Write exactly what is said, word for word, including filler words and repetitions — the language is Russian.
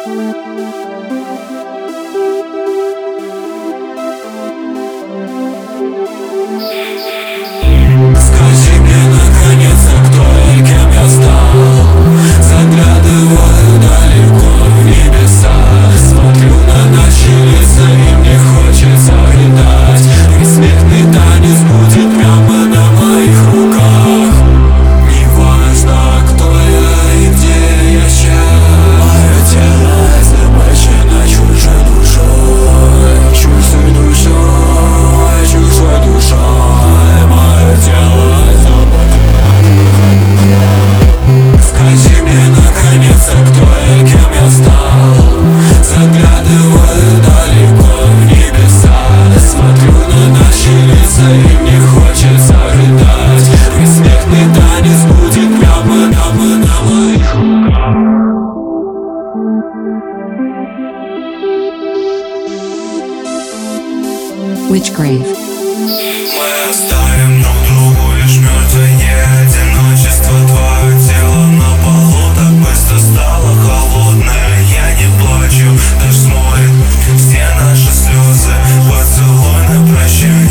Скажи мне наконец-то, кто и кем я стал. Заглядываю далеко в небеса, смотрю на наши лица, и мне хочется рыдать. Ведь смертный танец будет прямо на моих руках. Неважно, кто я и где я сейчас, мое тело захвачено чужой душой, чужой душой, чужой душой. Мое тело захвачено. Скажи мне наконец-то, кто и кем я стал. Заглядываю далеко в небеса, смотрю на наши лица, и мне хочется рыдать. Ведь смертный танец будет прямо на, на моих руках. Witchgrave. Мы оставим друг другу лишь мертвое одиночество. Твое тело на полу так быстро стало холодное. Я не плачу, дождь смоет все наши слезы. Поцелуй на прощание.